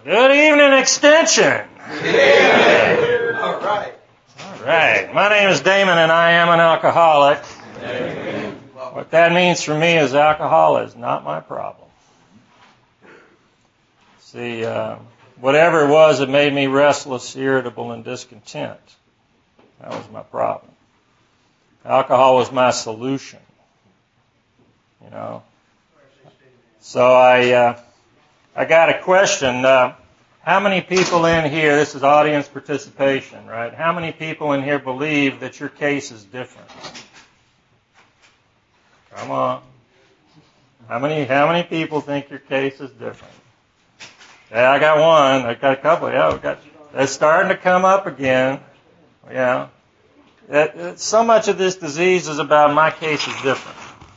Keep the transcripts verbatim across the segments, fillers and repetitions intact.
Good evening, Extension. Yeah. All right. All right. My name is Damon, and I am an alcoholic. Amen. What that means for me is alcohol is not my problem. See, uh, whatever it was that made me restless, irritable, and discontent, that was my problem. Alcohol was my solution. You know. So I, uh, I got a question. Uh, how many people in here, this is audience participation, right? How many people in here believe that your case is different? Come on. How many, how many people think your case is different? Yeah, I got one. I got a couple. Yeah, we got, they're starting to come up again. Yeah. That, that, so much of this disease is about my case is different.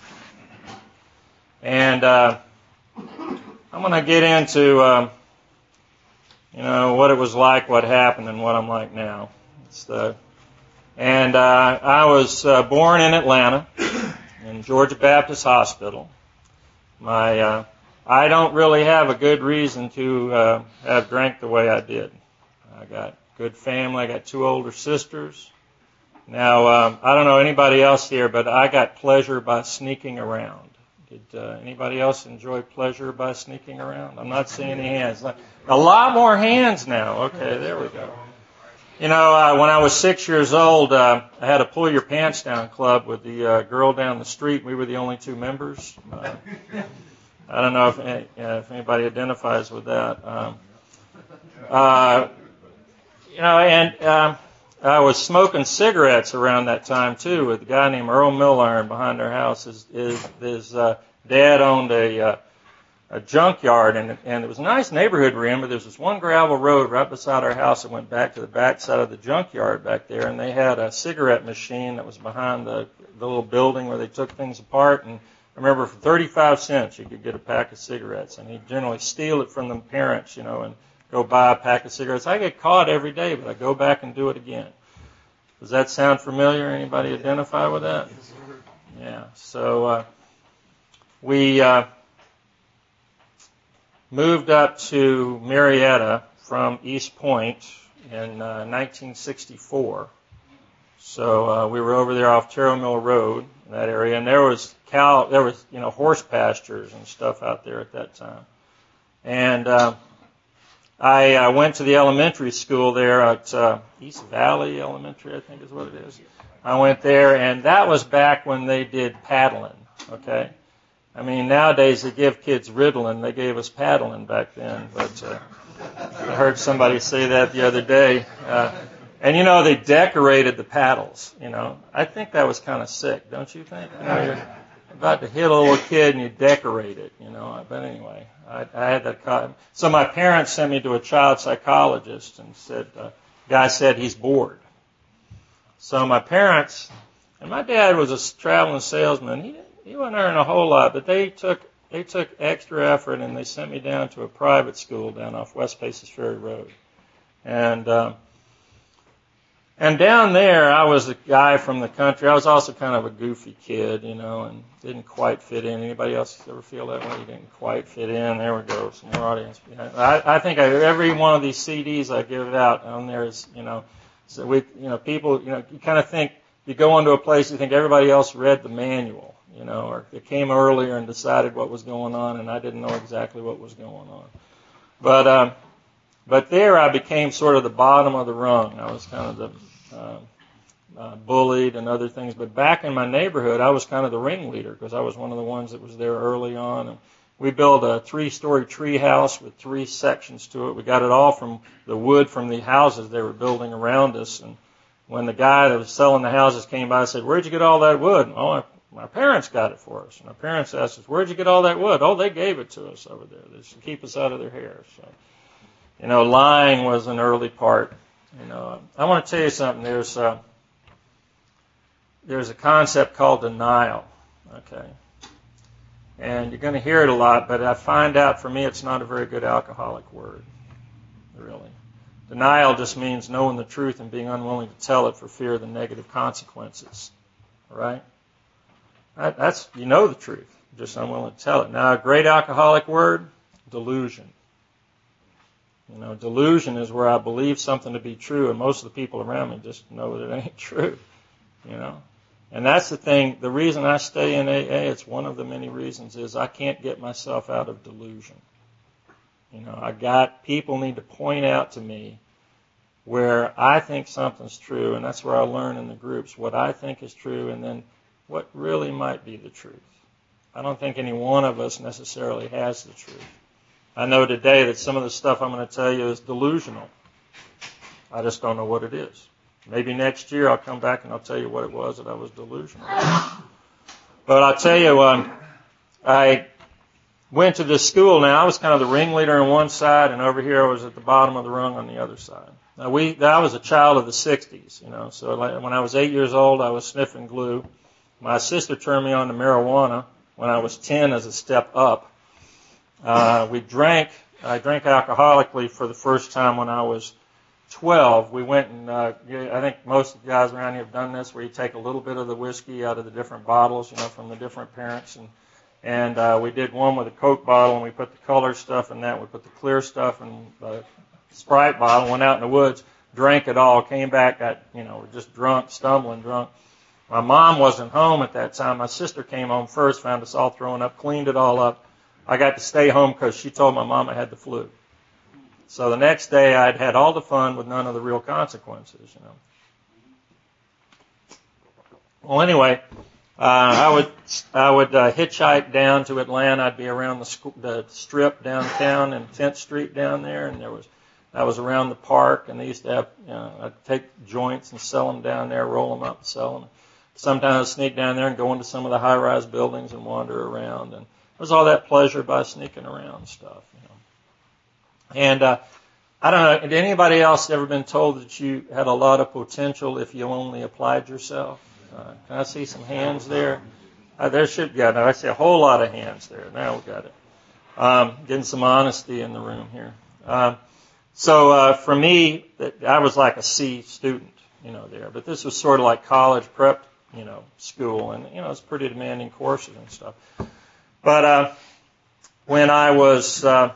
And, uh, I'm going to get into, um, you know, what it was like, what happened, and what I'm like now. It's the, and uh, I was uh, born in Atlanta, in Georgia Baptist Hospital. My, uh, I don't really have a good reason to uh, have drank the way I did. I got good family. I got two older sisters. Now, um, I don't know anybody else here, but I got pleasure by sneaking around. Did uh, anybody else enjoy pleasure by sneaking around? I'm not seeing any hands. A lot more hands now. Okay, there we go. You know, uh, when I was six years old, uh, I had a Pull Your Pants Down club with the uh, girl down the street. We were the only two members. Uh, I don't know if, uh, if anybody identifies with that. Um, uh, you know, and um, I was smoking cigarettes around that time, too, with a guy named Earl Milliron behind our house. His, his, his uh, dad owned a, uh, a junkyard, and, and it was a nice neighborhood we're in, but there was this one gravel road right beside our house that went back to the back side of the junkyard back there, and they had a cigarette machine that was behind the, the little building where they took things apart, and I remember for thirty-five cents you could get a pack of cigarettes, and he'd generally steal it from the parents, you know, and go buy a pack of cigarettes. I get caught every day, but I go back and do it again. Does that sound familiar? Anybody identify with that? Yeah. So uh, we uh, moved up to Marietta from East Point in uh, nineteen sixty-four. So uh, we were over there off Terrell Mill Road, in that area, and there was cow, there was you know horse pastures and stuff out there at that time. And uh, I uh, went to the elementary school there at uh, East Valley Elementary, I think is what it is. I went there, and that was back when they did paddling, okay? I mean, nowadays they give kids Ritalin. They gave us paddling back then, but uh, I heard somebody say that the other day. Uh, and, you know, they decorated the paddles, you know. I think that was kind of sick, don't you think? You know, you're about to hit a little kid and you decorate it, you know. But anyway, I, I had that. So my parents sent me to a child psychologist and said, uh, the guy said he's bored. So my parents, and my dad was a traveling salesman. He he wasn't earning a whole lot, but they took they took extra effort and they sent me down to a private school down off West Paces Ferry Road, and. Um, And down there, I was a guy from the country. I was also kind of a goofy kid, you know, and didn't quite fit in. Anybody else ever feel that way? You didn't quite fit in. There we go, some more audience. I, I think I, every one of these C Ds I give out on there is, you know, so we, you know, people, you know, you kind of think you go into a place, you think everybody else read the manual, you know, or they came earlier and decided what was going on, and I didn't know exactly what was going on. But um, but there, I became sort of the bottom of the rung. I was kind of the Uh, uh, bullied and other things. But back in my neighborhood, I was kind of the ringleader because I was one of the ones that was there early on. And we built a three-story tree house with three sections to it. We got it all from the wood from the houses they were building around us. And when the guy that was selling the houses came by, I said, "Where'd you get all that wood?" "Oh, my, my parents got it for us." And my parents asked us, "Where'd you get all that wood?" "Oh, they gave it to us over there. They should keep us out of their hair." So, you know, lying was an early part. You know, I want to tell you something. There's uh, there's a concept called denial, okay? And you're going to hear it a lot, but I find out for me it's not a very good alcoholic word, really. Denial just means knowing the truth and being unwilling to tell it for fear of the negative consequences, all right? That, that's, you know the truth, you're just unwilling to tell it. Now, a great alcoholic word, delusion. You know, delusion is where I believe something to be true, and most of the people around me just know that it ain't true. You know, and that's the thing. The reason I stay in A A, it's one of the many reasons, is I can't get myself out of delusion. You know, I got people need to point out to me where I think something's true, and that's where I learn in the groups what I think is true, and then what really might be the truth. I don't think any one of us necessarily has the truth. I know today that some of the stuff I'm going to tell you is delusional. I just don't know what it is. Maybe next year I'll come back and I'll tell you what it was that I was delusional. But I'll tell you, um, I went to this school. Now, I was kind of the ringleader on one side, and over here I was at the bottom of the rung on the other side. Now, we, I was a child of the sixties, you know, so like when I was eight years old, I was sniffing glue. My sister turned me on to marijuana when I was ten as a step up. Uh, we drank, I drank alcoholically for the first time when I was twelve. We went and, uh, I think most of the guys around here have done this, where you take a little bit of the whiskey out of the different bottles, you know, from the different parents, and And uh, we did one with a Coke bottle, and we put the color stuff in that. We put the clear stuff in the Sprite bottle, went out in the woods, drank it all, came back, got, you know, just drunk, stumbling drunk. My mom wasn't home at that time. My sister came home first, found us all thrown up, cleaned it all up. I got to stay home because she told my mom I had the flu. So the next day I'd had all the fun with none of the real consequences, you know. Well, anyway, Uh, I would I would uh, hitchhike down to Atlanta. I'd be around the, sc- the strip downtown and tenth Street down there, and there was I was around the park, and they used to have, you know, I'd take joints and sell them down there, roll them up and sell them. Sometimes I'd sneak down there and go into some of the high-rise buildings and wander around, and it was all that pleasure by sneaking around and stuff, you know. And uh, I don't know, had anybody else ever been told that you had a lot of potential if you only applied yourself? Uh, can I see some hands there? Uh, there should be. Yeah, no, I see a whole lot of hands there. Now we got it. Um, getting some honesty in the room here. Um, so uh, for me, I was like a C student, you know, there. But this was sort of like college prep, you know, school, and you know, it's pretty demanding courses and stuff. But uh, when I was, uh,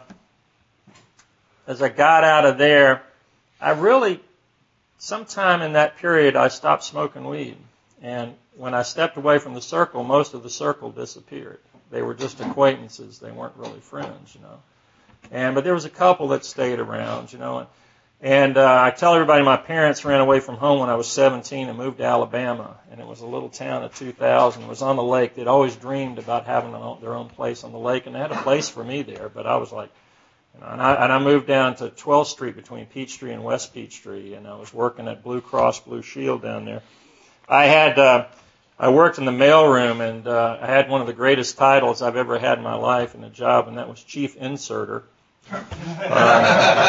as I got out of there, I really, sometime in that period, I stopped smoking weed. And when I stepped away from the circle, most of the circle disappeared. They were just acquaintances. They weren't really friends, you know. And but there was a couple that stayed around, you know. And, and uh, I tell everybody my parents ran away from home when I was seventeen and moved to Alabama. And it was a little town of two thousand. It was on the lake. They'd always dreamed about having their own place on the lake. And they had a place for me there. But I was like, you know, and I, and I moved down to twelfth Street between Peachtree and West Peachtree. And I was working at Blue Cross Blue Shield down there. I had, uh, I worked in the mailroom, and uh, I had one of the greatest titles I've ever had in my life in a job, and that was Chief Inserter. Uh,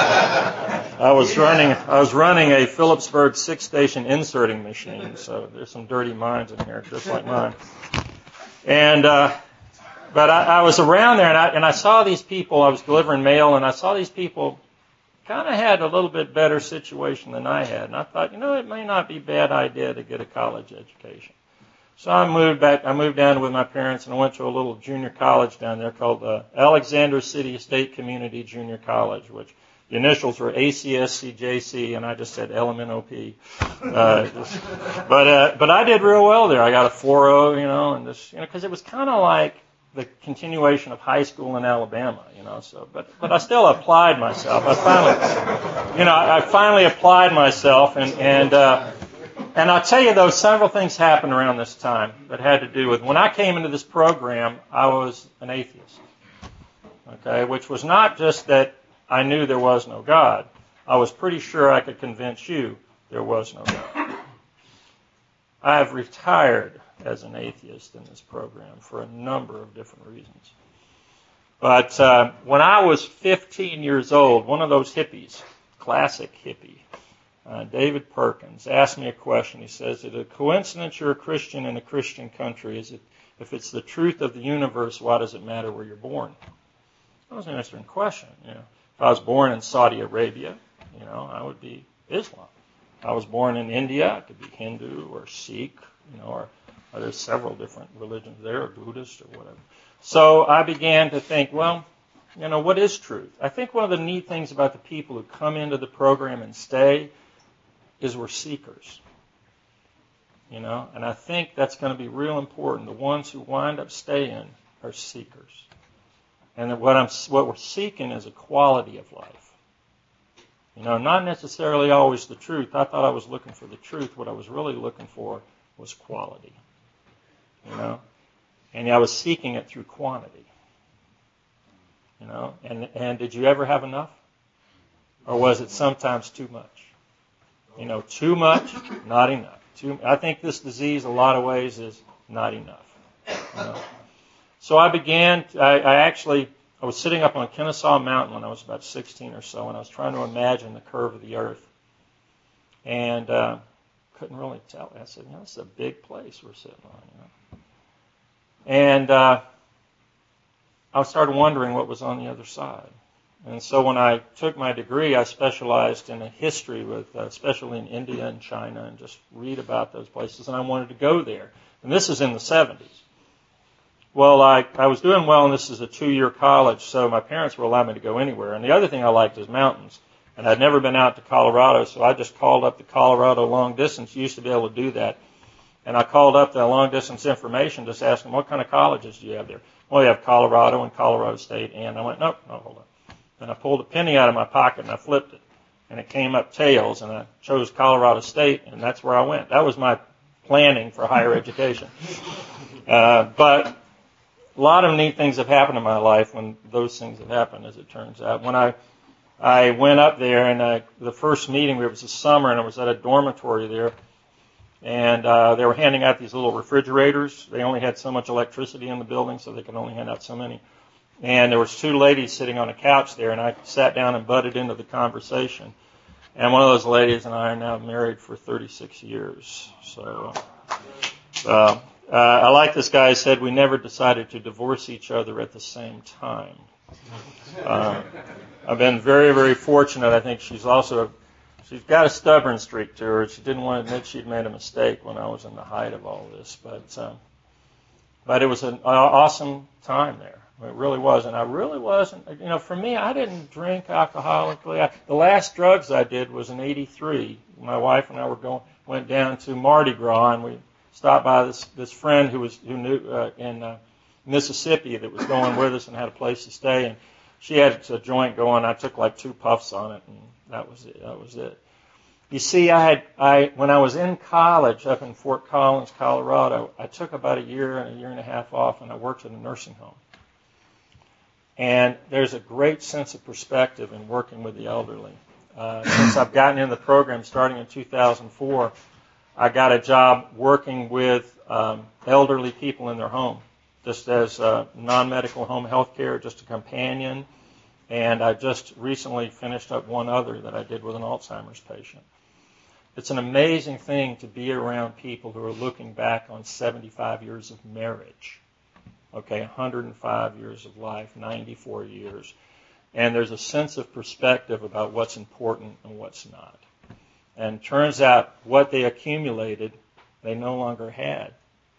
I was running, I was running a Phillipsburg six-station inserting machine, so there's some dirty minds in here, just like mine. And, uh, but I, I was around there, and I, and I saw these people. I was delivering mail, and I saw these people kind of had a little bit better situation than I had. And I thought, you know, it may not be a bad idea to get a college education. So I moved back, I moved down with my parents, and I went to a little junior college down there called uh, Alexander City State Community Junior College, which the initials were A C S C J C, and I just said L M N O P. Uh, just, but, uh, but I did real well there. I got a four oh, you know, and this, you know, because it was kind of like the continuation of high school in Alabama, you know, so, but, but I still applied myself. I finally, you know, I finally applied myself, and, and, uh, and I'll tell you, though, several things happened around this time that had to do with, when I came into this program, I was an atheist, okay, which was not just that I knew there was no God. I was pretty sure I could convince you there was no God. I have retired as an atheist in this program for a number of different reasons. But uh, when I was fifteen years old, one of those hippies, classic hippie, uh, David Perkins, asked me a question. He says, is it a coincidence you're a Christian in a Christian country? Is it, if it's the truth of the universe, why does it matter where you're born? That was an interesting question. You know, if I was born in Saudi Arabia, you know, I would be Islam. If I was born in India, I could be Hindu or Sikh, you know, or Uh, there's several different religions there, or Buddhist or whatever. So I began to think, well, you know, what is truth? I think one of the neat things about the people who come into the program and stay is we're seekers. You know, and I think that's going to be real important. The ones who wind up staying are seekers. And what I'm, what we're seeking is a quality of life. You know, not necessarily always the truth. I thought I was looking for the truth. What I was really looking for was quality. You know, and I was seeking it through quantity. You know, and and did you ever have enough? Or was it sometimes too much? You know, too much, not enough. Too, I think this disease, a lot of ways, is not enough. You know? So I began, I, I actually, I was sitting up on Kennesaw Mountain when I was about sixteen or so, and I was trying to imagine the curve of the earth. And uh, couldn't really tell. I said, you know, this is a big place we're sitting on. You know? And uh, I started wondering what was on the other side. And so when I took my degree, I specialized in a history, with, uh, especially in India and China, and just read about those places. And I wanted to go there. And this is in the seventies. Well, I, I was doing well, and this is a two-year college, so my parents were allowing me to go anywhere. And the other thing I liked is mountains. And I'd never been out to Colorado, so I just called up the Colorado long distance. You used to be able to do that. And I called up the long distance information, just asking, what kind of colleges do you have there? Well, you have Colorado and Colorado State. And I went, nope, no, hold on. And I pulled a penny out of my pocket and I flipped it. And it came up tails, and I chose Colorado State, and that's where I went. That was my planning for higher education. Uh, but a lot of neat things have happened in my life when those things have happened, as it turns out. When I I went up there, and I, the first meeting, it was the summer, and I was at a dormitory there, and uh, they were handing out these little refrigerators. They only had so much electricity in the building, so they could only hand out so many. And there was two ladies sitting on a couch there, and I sat down and butted into the conversation. And one of those ladies and I are now married for thirty-six years. So uh, uh, I like this guy who said we never decided to divorce each other at the same time. Uh, I've been very, very fortunate. I think she's also, she's got a stubborn streak to her. She didn't want to admit she'd made a mistake when I was in the height of all this. But, uh, but it was an awesome time there. It really was, and I really wasn't, you know, for me, I didn't drink alcoholically. I, the last drugs I did was in eighty-three. My wife and I were going, went down to Mardi Gras, and we stopped by this, this friend who was, who knew, uh, in, uh, Mississippi that was going with us and had a place to stay, and she had a joint going. I took like two puffs on it, and that was it. That was it. You see, I had, I, when I was in college up in Fort Collins, Colorado, I took about a year and a year and a half off, and I worked in a nursing home. And there's a great sense of perspective in working with the elderly. Uh, since I've gotten in the program starting in two thousand four, I got a job working with um, elderly people in their home, just as uh, non-medical home health care, just a companion. And I just recently finished up one other that I did with an Alzheimer's patient. It's an amazing thing to be around people who are looking back on seventy-five years of marriage. Okay, one hundred five years of life, ninety-four years. And there's a sense of perspective about what's important and what's not. And turns out what they accumulated, they no longer had.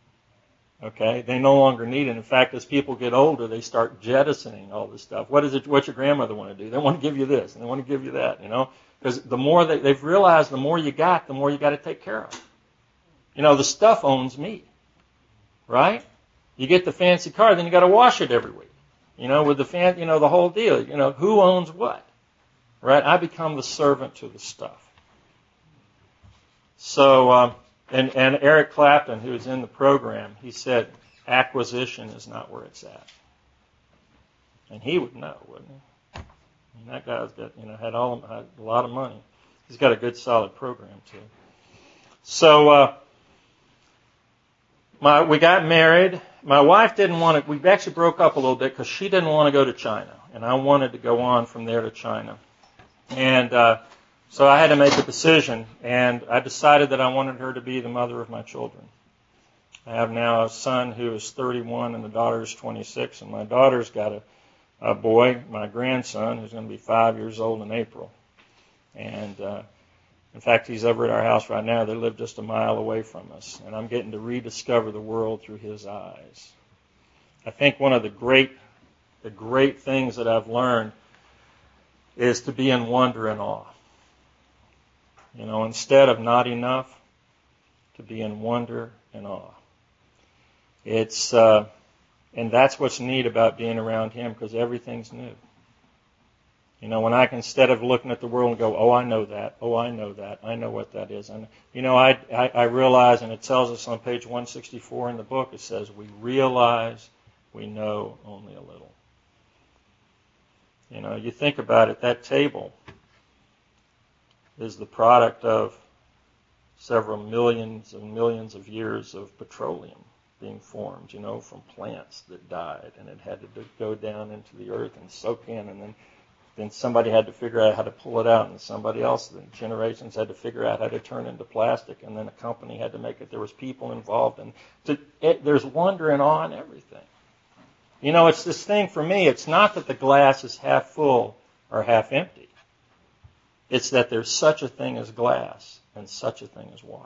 Okay, they no longer need it. In fact, as people get older, they start jettisoning all this stuff. What is it? What's your grandmother want to do? They want to give you this, and they want to give you that, you know? Because the more they, they've realized the more you got, the more you got to take care of. You know, the stuff owns me, right? You get the fancy car, then you got to wash it every week. You know, with the fan, you know, the whole deal. You know, who owns what, right? I become the servant to the stuff. So, um, and and Eric Clapton, who was in the program, he said, acquisition is not where it's at. And he would know, wouldn't he? I mean, that guy's got, you know, had all had a lot of money. He's got a good, solid program too. So, uh, my we got married. My wife didn't want to, we actually broke up a little bit because she didn't want to go to China. And I wanted to go on from there to China. And uh, so I had to make a decision. And I decided that I wanted her to be the mother of my children. I have now a son who is thirty-one and the daughter is twenty-six. And my daughter's got a, a boy, my grandson, who's going to be five years old in April. And uh, in fact, he's over at our house right now. They live just a mile away from us. And I'm getting to rediscover the world through his eyes. I think one of the great the great things that I've learned is to be in wonder and awe. You know, instead of not enough, to be in wonder and awe. It's, uh, and that's what's neat about being around him, because everything's new. You know, when I can, instead of looking at the world and go, oh, I know that, oh, I know that, I know what that is. And you know, I, I, I realize, and it tells us on page one sixty-four in the book, it says, we realize we know only a little. You know, you think about it, that table is the product of several millions and millions of years of petroleum being formed, you know, from plants that died, and it had to go down into the earth and soak in, and then then somebody had to figure out how to pull it out, and somebody else, the generations had to figure out how to turn it into plastic, and then a company had to make it. There was people involved, and to, it, there's wonder and awe in everything. You know, it's this thing for me, it's not that the glass is half full or half empty. It's that there's such a thing as glass and such a thing as water.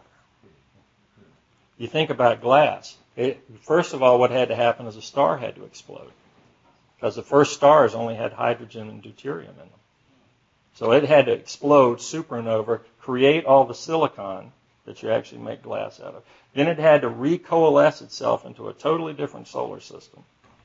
You think about glass. It, first of all, what had to happen is a star had to explode, because the first stars only had hydrogen and deuterium in them. So it had to explode, supernova, create all the silicon that you actually make glass out of. Then it had to recoalesce itself into a totally different solar system.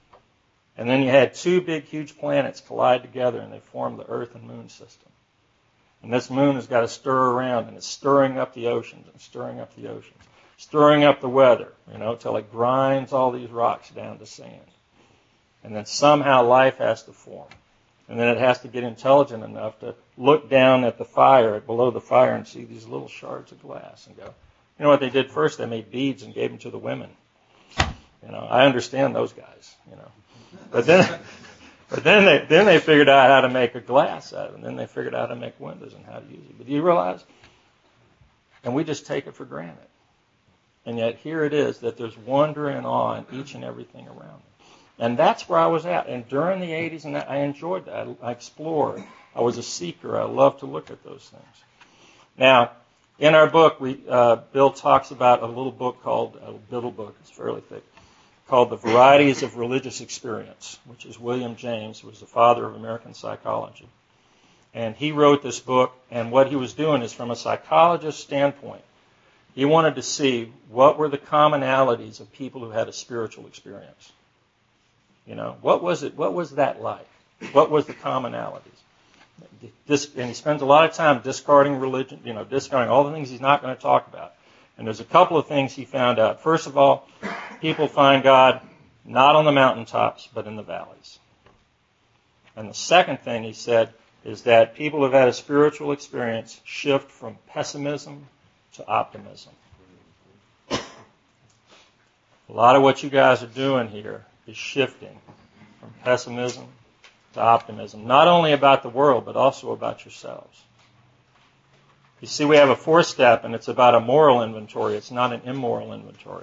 And then you had two big, huge planets collide together, and they formed the Earth and Moon system. And this moon has got to stir around, and it's stirring up the oceans and stirring up the oceans, stirring up the weather, you know, till it grinds all these rocks down to sand. And then somehow life has to form. And then it has to get intelligent enough to look down at the fire, below the fire, and see these little shards of glass and go, you know what they did first? They made beads and gave them to the women. You know, I understand those guys, you know. But then, but then they then they figured out how to make a glass out of it, and then they figured out how to make windows and how to use it. But do you realize? And we just take it for granted. And yet here it is that there's wonder and awe in each and everything around me. And that's where I was at. And during the eighties, and I enjoyed that. I, I explored. I was a seeker. I loved to look at those things. Now, in our book, we uh, Bill talks about a little book called, a little book, it's fairly thick, called The Varieties of Religious Experience, which is William James, who was the father of American psychology. And he wrote this book, and what he was doing is, from a psychologist's standpoint, he wanted to see what were the commonalities of people who had a spiritual experience. You know, what was it? What was that like? What was the commonalities? This, and he spends a lot of time discarding religion, you know, discarding all the things he's not going to talk about. And there's a couple of things he found out. First of all, people find God not on the mountaintops, but in the valleys. And the second thing he said is that people who've had a spiritual experience shift from pessimism to optimism. A lot of what you guys are doing here is shifting from pessimism to optimism, not only about the world, but also about yourselves. You see, we have a fourth step, and it's about a moral inventory. It's not an immoral inventory.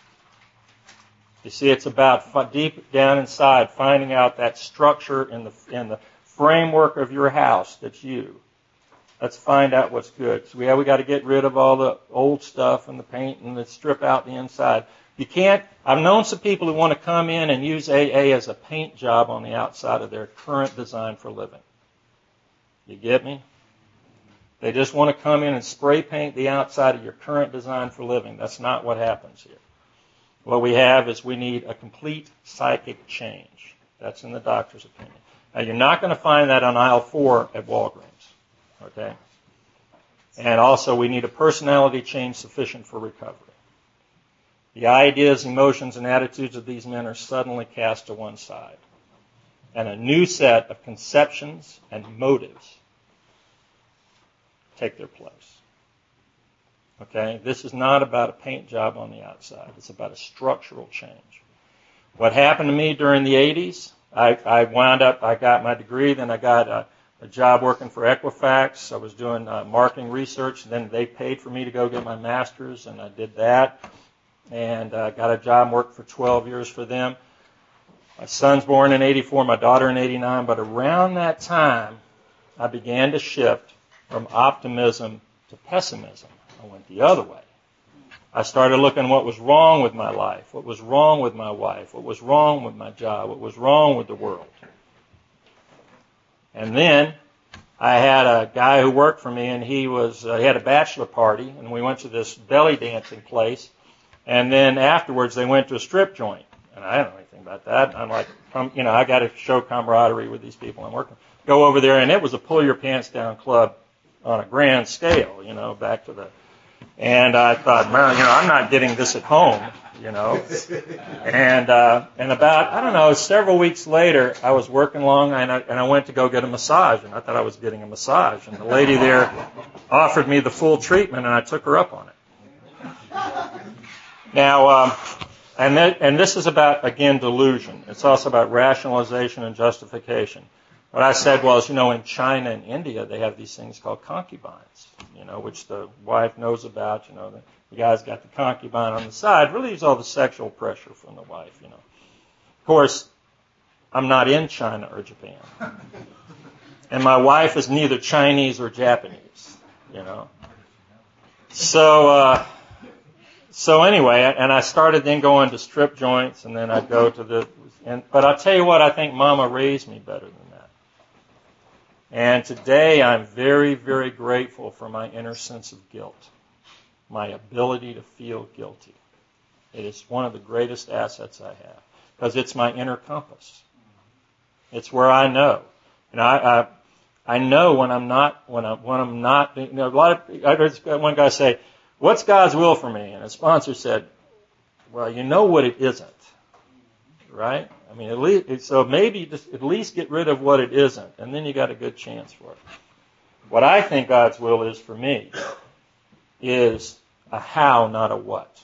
You see, it's about deep down inside finding out that structure in the in the framework of your house that's you. Let's find out what's good. So we have we got to get rid of all the old stuff and the paint and the strip out the inside. You can't. I've known some people who want to come in and use A A as a paint job on the outside of their current design for living. You get me? They just want to come in and spray paint the outside of your current design for living. That's not what happens here. What we have is we need a complete psychic change. That's in the doctor's opinion. Now, you're not going to find that on aisle four at Walgreens. Okay? And also, we need a personality change sufficient for recovery. The ideas, emotions, and attitudes of these men are suddenly cast to one side. And a new set of conceptions and motives take their place. Okay? This is not about a paint job on the outside. It's about a structural change. What happened to me during the eighties, I, I wound up, I got my degree, then I got a, a job working for Equifax. I was doing uh, marketing research, and then they paid for me to go get my master's, and I did that. And I uh, got a job and worked for twelve years for them. My son's born in eighty-four, my daughter in eighty-nine, but around that time, I began to shift from optimism to pessimism. I went the other way. I started looking at what was wrong with my life, what was wrong with my wife, what was wrong with my job, what was wrong with the world. And then I had a guy who worked for me, and he was uh, he had a bachelor party, and we went to this belly dancing place. And then afterwards, they went to a strip joint, and I don't know anything about that. I'm like, you know, I got to show camaraderie with these people I'm working. Go over there, and it was a pull your pants down club on a grand scale, you know, back to the. And I thought, well, you know, I'm not getting this at home, you know. And uh, and about, I don't know, several weeks later, I was working long, and I, and I went to go get a massage, and I thought I was getting a massage. And the lady there offered me the full treatment, and I took her up on it. Now, um, and, th- and this is about, again, delusion. It's also about rationalization and justification. What I said was, you know, in China and India, they have these things called concubines, you know, which the wife knows about. You know, the, the guy's got the concubine on the side, relieves all the sexual pressure from the wife, you know. Of course, I'm not in China or Japan. And my wife is neither Chinese or Japanese, you know. So, uh, so anyway, and I started then going to strip joints, and then I'd go to the, and, but I'll tell you what, I think Mama raised me better than that. And today I'm very, very grateful for my inner sense of guilt, my ability to feel guilty. It is one of the greatest assets I have because it's my inner compass. It's where I know. And I, I, I know when I'm not, when I'm, when I'm not, you know, a lot of, I heard one guy say, "What's God's will for me?" And his sponsor said, "Well, you know what it isn't." Right? I mean, at least, so maybe just at least get rid of what it isn't, and then you got a good chance for it. What I think God's will is for me is a how, not a what.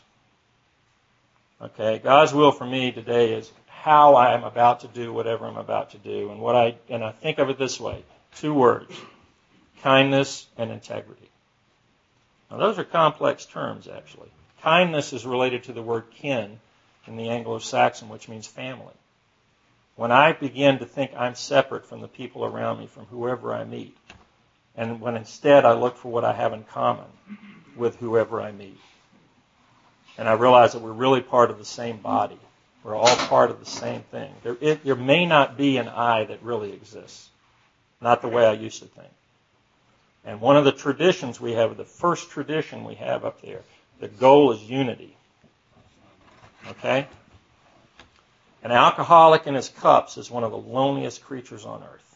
Okay? God's will for me today is how I am about to do whatever I'm about to do, and what I and I think of it this way: two words, kindness and integrity. Now, those are complex terms, actually. Kindness is related to the word kin in the Anglo-Saxon, which means family. When I begin to think I'm separate from the people around me, from whoever I meet, and when instead I look for what I have in common with whoever I meet, and I realize that we're really part of the same body. We're all part of the same thing. There, it, there may not be an I that really exists, not the way I used to think. And one of the traditions we have, the first tradition we have up there, the goal is unity. Okay? An alcoholic in his cups is one of the loneliest creatures on earth.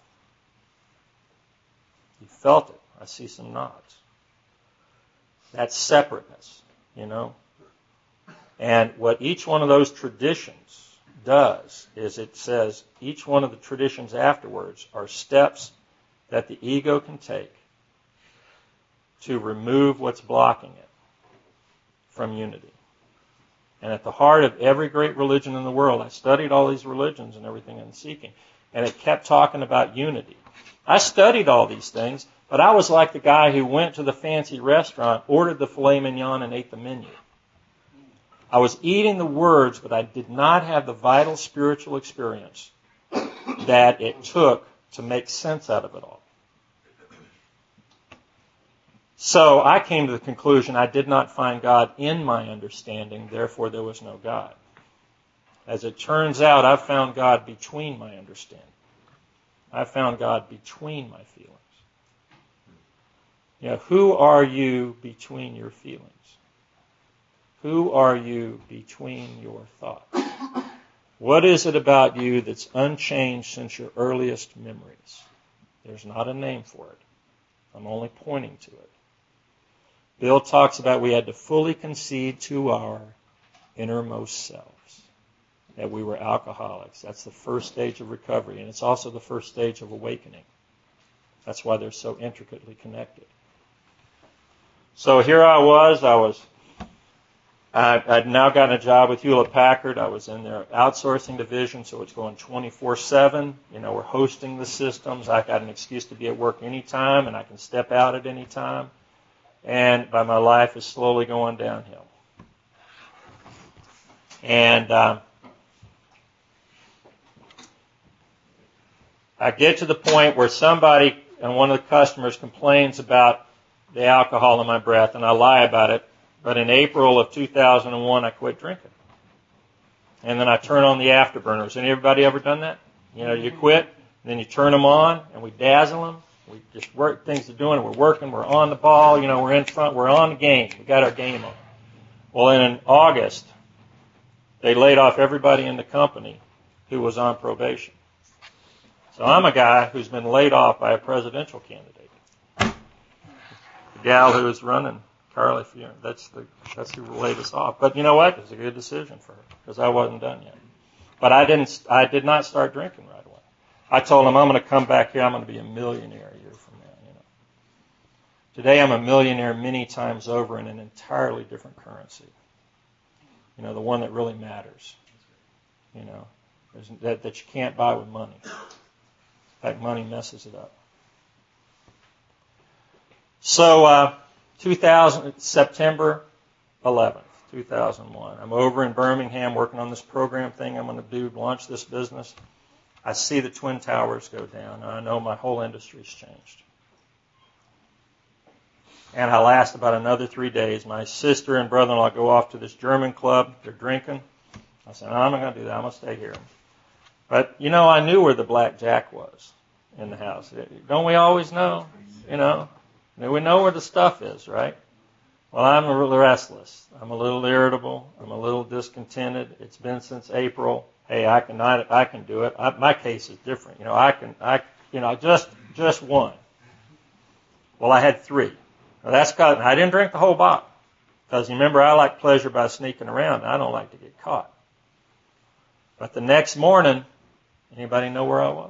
You felt it. I see some nods. That's separateness, you know. And what each one of those traditions does is it says each one of the traditions afterwards are steps that the ego can take to remove what's blocking it from unity. And at the heart of every great religion in the world, I studied all these religions and everything in seeking, and it kept talking about unity. I studied all these things, but I was like the guy who went to the fancy restaurant, ordered the filet mignon, and ate the menu. I was eating the words, but I did not have the vital spiritual experience that it took to make sense out of it all. So I came to the conclusion I did not find God in my understanding, therefore there was no God. As it turns out, I found God between my understanding. I found God between my feelings. You know, who are you between your feelings? Who are you between your thoughts? What is it about you that's unchanged since your earliest memories? There's not a name for it. I'm only pointing to it. Bill talks about we had to fully concede to our innermost selves that we were alcoholics. That's the first stage of recovery, and it's also the first stage of awakening. That's why they're so intricately connected. So here I was. I was. I, I'd now gotten a job with Hewlett Packard. I was in their outsourcing division, so it's going twenty-four seven. You know, we're hosting the systems. I got an excuse to be at work anytime, and I can step out at any time. And but my life is slowly going downhill. And uh, I get to the point where somebody, and one of the customers complains about the alcohol in my breath, and I lie about it. But in April of two thousand one, I quit drinking. And then I turn on the afterburners. Anybody ever done that? You know, you quit, then you turn them on, and we dazzle them. We just work things are doing. We're working. We're on the ball. You know, we're in front. We're on the game. We got our game on. Well, in August, they laid off everybody in the company who was on probation. So I'm a guy who's been laid off by a presidential candidate. The gal who was running, Carly Fiorina, that's the that's who laid us off. But you know what? It was a good decision for her because I wasn't done yet. But I didn't. I did not start drinking right away. I told him I'm going to come back here. I'm going to be a millionaire a year from now. You know. Today I'm a millionaire many times over in an entirely different currency. You know, the one that really matters. You know, that that you can't buy with money. In fact, money messes it up. So, uh, two thousand September eleventh, two thousand one. I'm over in Birmingham working on this program thing I'm going to do, launch this business. I see the Twin Towers go down, and I know my whole industry's changed. And I last about another three days. My sister and brother-in-law go off to this German club. They're drinking. I said, no, I'm not going to do that. I'm going to stay here. But, you know, I knew where the Black Jack was in the house. Don't we always know? You know? We know where the stuff is, right? Well, I'm a little restless. I'm a little irritable. I'm a little discontented. It's been since April. Hey, I can I, I can do it. I, my case is different. You know, I can I you know just just one. Well, I had three. Now that's cause I didn't drink the whole bottle because remember I like pleasure by sneaking around. And I don't like to get caught. But the next morning, anybody know where I was?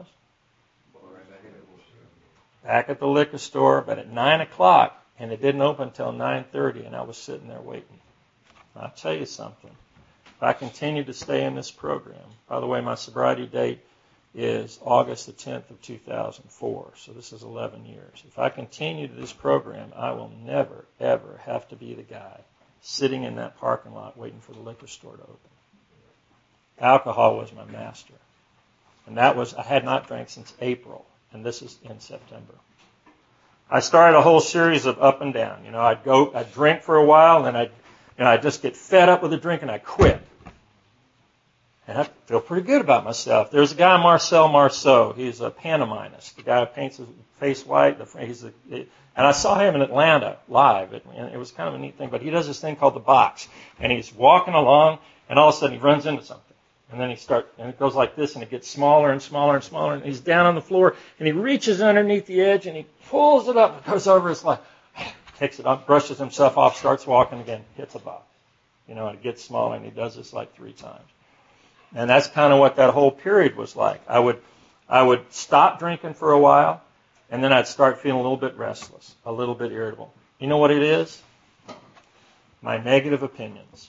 Back at the liquor store, but at nine o'clock, and it didn't open until nine thirty, and I was sitting there waiting. I'll tell you something. If I continue to stay in this program, by the way, my sobriety date is August the tenth of two thousand four, so this is eleven years. If I continue to this program, I will never, ever have to be the guy sitting in that parking lot waiting for the liquor store to open. Alcohol was my master. And that was, I had not drank since April, and this is in September. I started a whole series of up and down. You know, I'd go, I'd drink for a while, and then I'd, you know, I'd just get fed up with the drink, and I'd quit. And I feel pretty good about myself. There's a guy, Marcel Marceau. He's a pantomimist. The guy who paints his face white. He's a, and I saw him in Atlanta live, and it was kind of a neat thing. But he does this thing called the box, and he's walking along, and all of a sudden he runs into something. And then he starts, and it goes like this, and it gets smaller and smaller and smaller, and he's down on the floor, and he reaches underneath the edge, and he pulls it up, and goes over his leg, takes it up, brushes himself off, starts walking again, hits a box. You know, and it gets smaller, and he does this like three times. And that's kind of what that whole period was like. I would, I would stop drinking for a while, and then I'd start feeling a little bit restless, a little bit irritable. You know what it is? My negative opinions.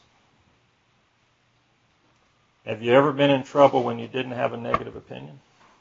Have you ever been in trouble when you didn't have a negative opinion?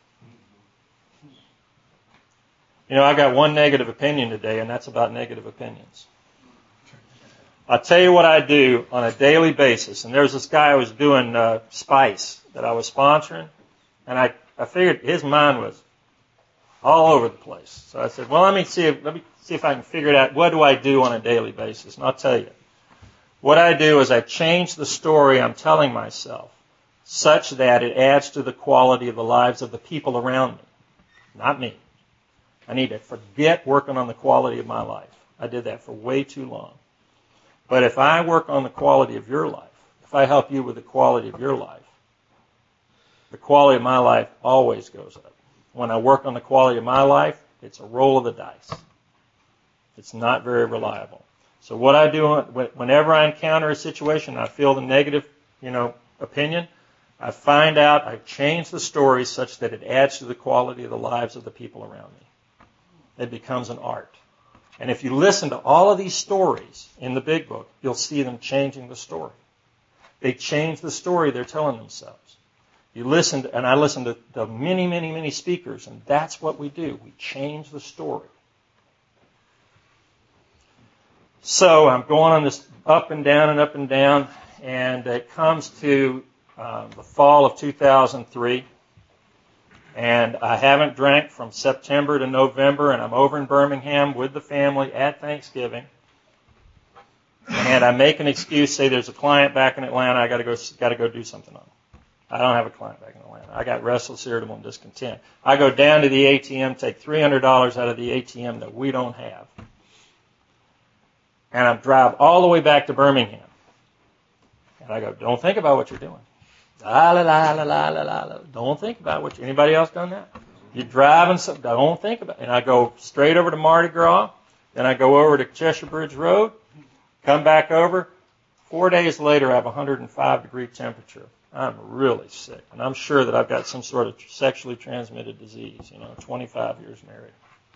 You know, I got one negative opinion today, and that's about negative opinions. I'll tell you what I do on a daily basis. And there's this guy who was doing uh, Spice that I was sponsoring, and I, I figured his mind was all over the place. So I said, well, let me see if, let me see if I can figure it out. What do I do on a daily basis? And I'll tell you. What I do is I change the story I'm telling myself such that it adds to the quality of the lives of the people around me, not me. I need to forget working on the quality of my life. I did that for way too long. But if I work on the quality of your life, if I help you with the quality of your life, the quality of my life always goes up. When I work on the quality of my life, it's a roll of the dice. It's not very reliable. So what I do whenever I encounter a situation, I feel the negative, you know, opinion, I find out, I change the story such that it adds to the quality of the lives of the people around me. It becomes an art. And if you listen to all of these stories in the big book, you'll see them changing the story. They change the story they're telling themselves. You listen to, and I listen to, to many, many, many speakers, and that's what we do. We change the story. So I'm going on this up and down and up and down, and it comes to uh, the fall of two thousand three. And I haven't drank from September to November, and I'm over in Birmingham with the family at Thanksgiving. and I make an excuse, say there's a client back in Atlanta, I got to go, got to go do something on it. I don't have a client back in Atlanta. I got restless, irritable, and discontent. I go down to the A T M, take three hundred dollars out of the A T M that we don't have, and I drive all the way back to Birmingham. And I go, don't think about what you're doing. La la la la la la la. Don't think about what you, anybody else done that? You're driving, so don't think about it. And I go straight over to Mardi Gras. Then I go over to Cheshire Bridge Road, come back over. Four days later, I have one hundred five degree temperature. I'm really sick. And I'm sure that I've got some sort of sexually transmitted disease, you know, twenty-five years married.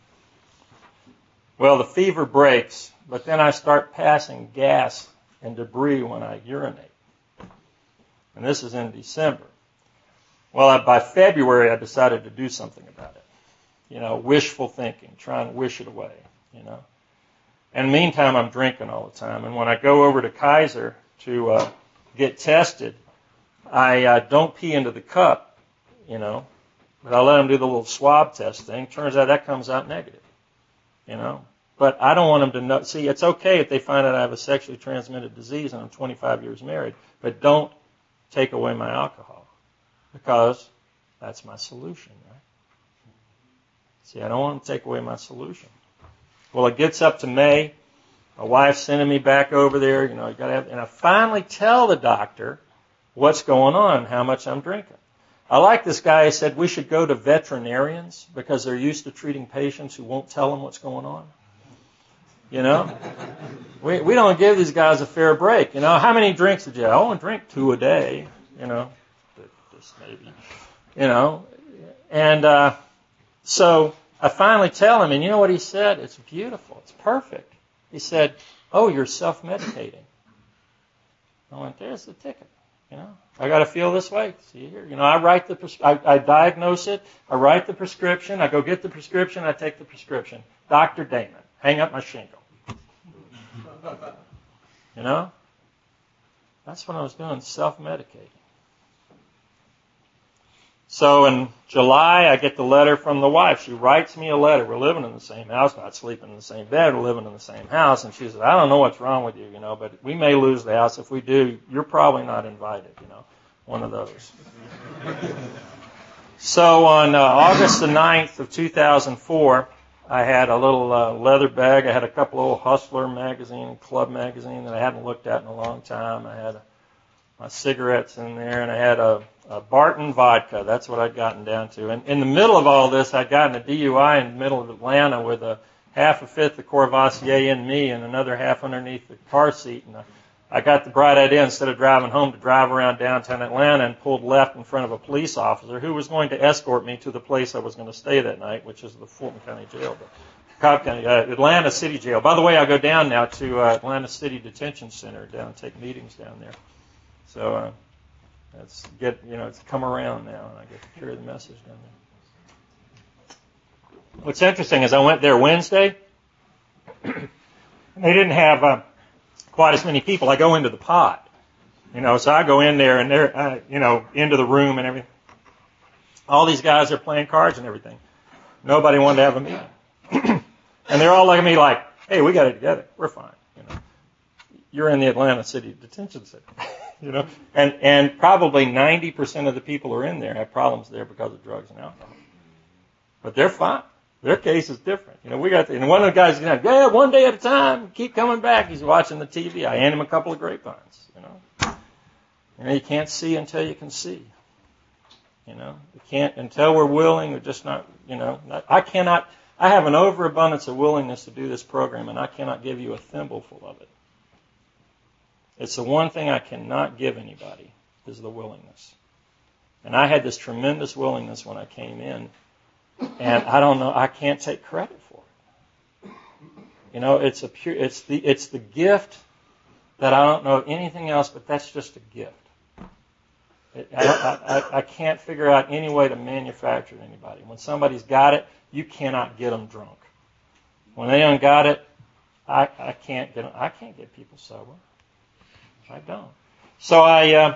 Well, the fever breaks, but then I start passing gas and debris when I urinate. And this is in December. Well, by February, I decided to do something about it. You know, wishful thinking, trying to wish it away, you know. And meantime, I'm drinking all the time. And when I go over to Kaiser to uh, get tested, I uh, don't pee into the cup, you know, but I let them do the little swab test thing. Turns out that comes out negative, you know. But I don't want them to know. See, it's okay if they find out I have a sexually transmitted disease and I'm twenty-five years married, but don't take away my alcohol, because that's my solution, right? See, I don't want to take away my solution. Well, it gets up to May. My wife's sending me back over there. You know, you got to have, and I finally tell the doctor what's going on, how much I'm drinking. I like this guy. He said we should go to veterinarians because they're used to treating patients who won't tell them what's going on. You know, we we don't give these guys a fair break. You know, how many drinks did you have? I only drink two a day. You know, just maybe. You know, and uh, so I finally tell him, and you know what he said? It's beautiful. It's perfect. He said, "Oh, you're self-medicating." I went, "There's the ticket." You know, I got to feel this way. See here. You know, I write the pres- I, I diagnose it. I write the prescription. I go get the prescription. I take the prescription. Doctor Damon, hang up my shingle. You know, that's what I was doing, self-medicating. So in July, I get the letter from the wife. She writes me a letter. We're living in the same house, not sleeping in the same bed. We're living in the same house. And she says, I don't know what's wrong with you, you know, but we may lose the house. If we do, you're probably not invited, you know, one of those. So on uh, August the ninth of two thousand four, I had a little uh, leather bag. I had a couple of old Hustler magazine, Club magazine that I hadn't looked at in a long time. I had my cigarettes in there, and I had a, a Barton vodka. That's what I'd gotten down to. And in the middle of all this, I'd gotten a D U I in the middle of Atlanta with a half a fifth of Courvoisier in me and another half underneath the car seat. And I, I got the bright idea, instead of driving home, to drive around downtown Atlanta, and pulled left in front of a police officer who was going to escort me to the place I was going to stay that night, which is the Fulton County Jail, but Cobb County, uh, Atlanta City Jail. By the way, I go down now to uh, Atlanta City Detention Center down and take meetings down there. So uh, that's get you know it's come around now, and I get to carry the message down there. What's interesting is I went there Wednesday, and they didn't have uh, quite as many people. I go into the pod, you know, so I go in there and they're uh, you know into the room and everything. All these guys are playing cards and everything. Nobody wanted to have a meeting, and they're all looking at me like, "Hey, we got it together. We're fine." You know, you're in the Atlanta City Detention Center. You know, and, and probably ninety percent of the people who are in there have problems there because of drugs and alcohol. But they're fine. Their case is different. You know, we got, the, and one of the guys is going, yeah, one day at a time, keep coming back. He's watching the T V. I hand him a couple of grapevines, you know. You know, you can't see until you can see. You know, you can't, until we're willing, we're just not, you know, not, I cannot, I have an overabundance of willingness to do this program, and I cannot give you a thimbleful of it. It's the one thing I cannot give anybody, is the willingness. And I had this tremendous willingness when I came in, and I don't know, I can't take credit for it. You know, it's a pure, it's the, it's the gift that I don't know anything else, but that's just a gift. It, I, I, I can't figure out any way to manufacture anybody. When somebody's got it, you cannot get them drunk. When they don't got it, I, I can't get them, I can't get people sober. I don't. So I, uh,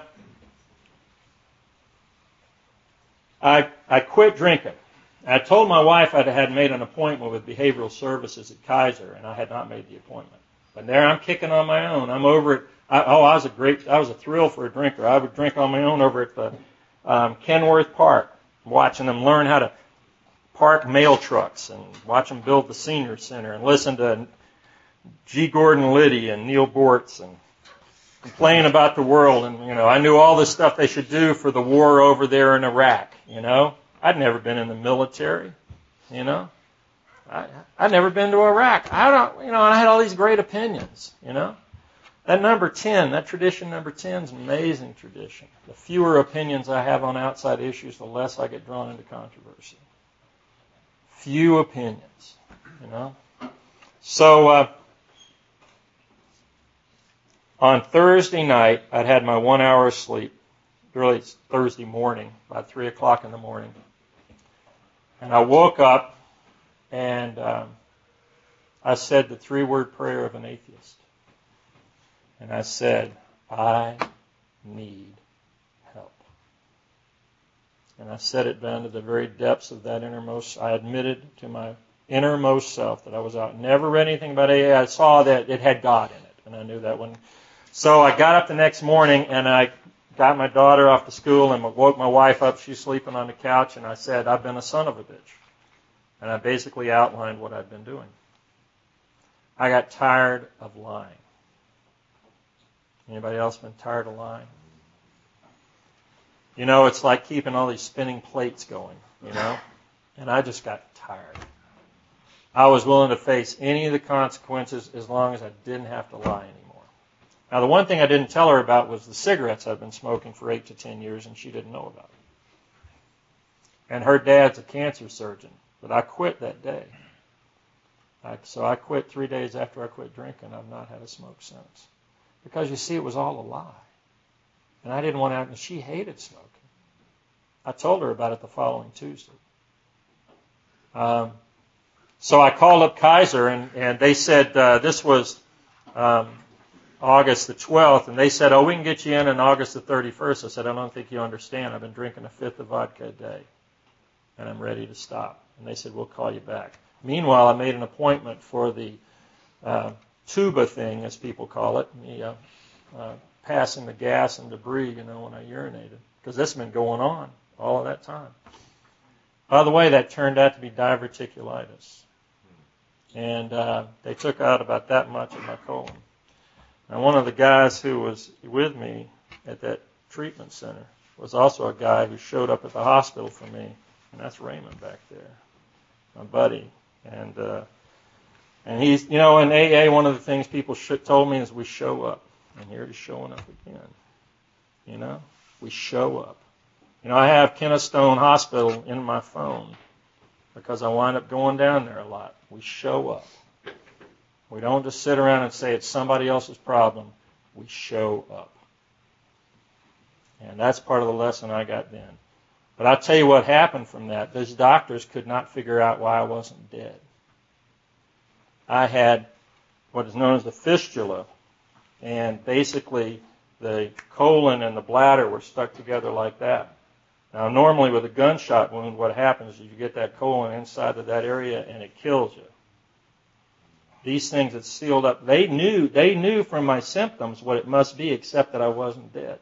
I, I quit drinking. I told my wife I had made an appointment with behavioral services at Kaiser, and I had not made the appointment. But there I'm kicking on my own. I'm over at, I, oh, I was a great, I was a thrill for a drinker. I would drink on my own over at the um, Kenworth Park, watching them learn how to park mail trucks and watch them build the senior center and listen to G. Gordon Liddy and Neil Bortz and complain about the world. And, you know, I knew all this stuff they should do for the war over there in Iraq, you know. I'd never been in the military, you know. I, I'd never been to Iraq. I don't, you know, and I had all these great opinions, you know. That number ten, that tradition number ten is an amazing tradition. The fewer opinions I have on outside issues, the less I get drawn into controversy. Few opinions, you know. So, uh, on Thursday night, I'd had my one hour of sleep. Really, it's Thursday morning, about three o'clock in the morning. And I woke up and um, I said the three-word prayer of an atheist. And I said, I need help. And I said it down to the very depths of that innermost. I admitted to my innermost self that I was out. Never read anything about A A. I saw that it had God in it, and I knew that one. So I got up the next morning, and I got my daughter off to school and woke my wife up. She's sleeping on the couch, and I said, I've been a son of a bitch. And I basically outlined what I'd been doing. I got tired of lying. Anybody else been tired of lying? You know, it's like keeping all these spinning plates going, you know? And I just got tired. I was willing to face any of the consequences as long as I didn't have to lie anymore. Now, the one thing I didn't tell her about was the cigarettes I'd been smoking for eight to ten years, and she didn't know about it. And her dad's a cancer surgeon, but I quit that day. I, so I quit three days after I quit drinking. I've not had a smoke since. Because, you see, it was all a lie. And I didn't want to, and she hated smoking. I told her about it the following Tuesday. Um, so I called up Kaiser, and, and they said uh, this was um, August the twelfth, and they said, oh, we can get you in on August the thirty-first. I said, I don't think you understand. I've been drinking a fifth of vodka a day, and I'm ready to stop. And they said, we'll call you back. Meanwhile, I made an appointment for the uh, tuba thing, as people call it, the uh, uh, passing the gas and debris, you know, when I urinated, because this has been going on all of that time. By the way, that turned out to be diverticulitis. And uh, they took out about that much of my colon. Now, one of the guys who was with me at that treatment center was also a guy who showed up at the hospital for me, and that's Raymond back there, my buddy. And uh, and he's, you know, in A A, one of the things people sh- told me is we show up. And here he's showing up again. You know, we show up. You know, I have Kenneth Stone Hospital in my phone because I wind up going down there a lot. We show up. We don't just sit around and say it's somebody else's problem. We show up. And that's part of the lesson I got then. But I'll tell you what happened from that. Those doctors could not figure out why I wasn't dead. I had what is known as the fistula, and basically the colon and the bladder were stuck together like that. Now, normally with a gunshot wound, what happens is you get that colon inside of that area and it kills you. These things that sealed up, they knew, they knew from my symptoms what it must be, except that I wasn't dead.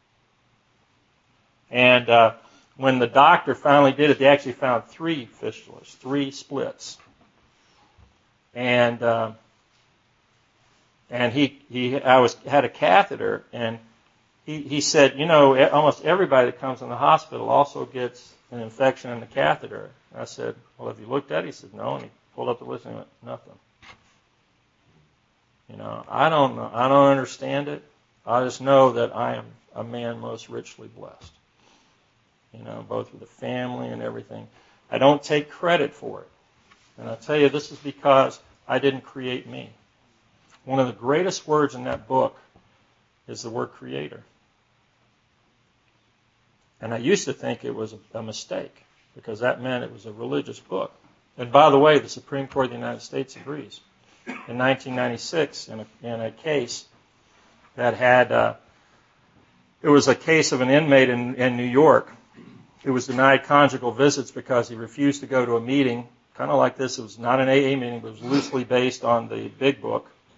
And uh, when the doctor finally did it, they actually found three fistulas, three splits. And uh, and he he I was had a catheter, and he he said, you know, almost everybody that comes in the hospital also gets an infection in the catheter. I said, well, have you looked at it? He said, no. And he pulled up the list and went, nothing. You know, I don't know. I don't understand it. I just know that I am a man most richly blessed. You know, both with the family and everything. I don't take credit for it. And I'll tell you, this is because I didn't create me. One of the greatest words in that book is the word creator. And I used to think it was a, a mistake, because that meant it was a religious book. And by the way, the Supreme Court of the United States agrees. In nineteen ninety-six, in a, in a case that had, uh, it was a case of an inmate in, in New York who was denied conjugal visits because he refused to go to a meeting, kind of like this. It was not an A A meeting, but it was loosely based on the Big Book.